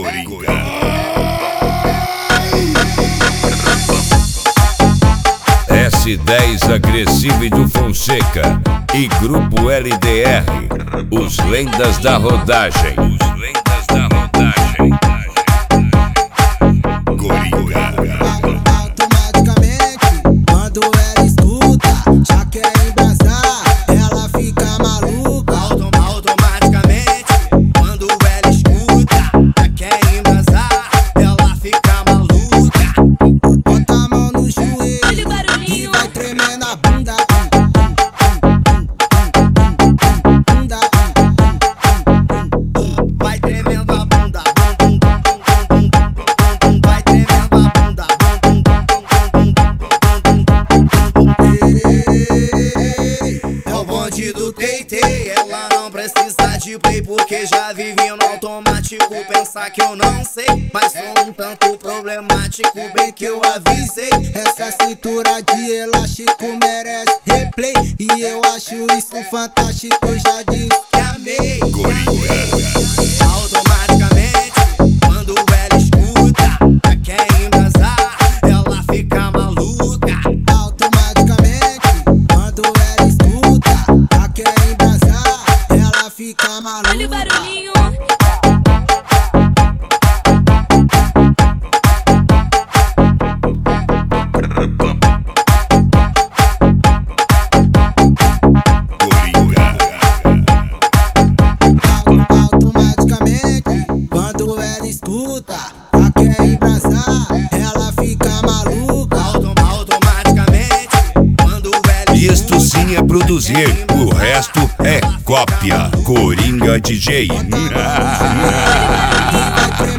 Coringa. S10 Agressivo do Fonseca e Grupo LDR, os lendas da rodagem. Coringa. Automaticamente, quando ela escuta, já quer embrasar, ela fica maluca. Automaticamente, quando ela escuta, já quer embrasar, ela fica maluca. Bota a mão no joelho e vai tremendo a bunda. Vai tremendo a bunda, vai tremendo a bunda. É o bonde do Teitei, ela não precisa de play porque já vive no automático. Pensar que eu não sei, mas sou um tanto problemático, bem que eu avisei. Essa cintura de elástico merece replay, e eu acho isso fantástico, já disse que amei. Automaticamente, quando ela escuta, já quer embrasar, ela fica maluca. Automaticamente, quando ela escuta, já quer embrasar, ela fica maluca. Olha o barulhinho. Automaticamente, quando ela escuta, já quer embrasar, ela fica maluca. Automaticamente, quando ela Isto sim é produzir, o resto é cópia. Coringa DJ. Vai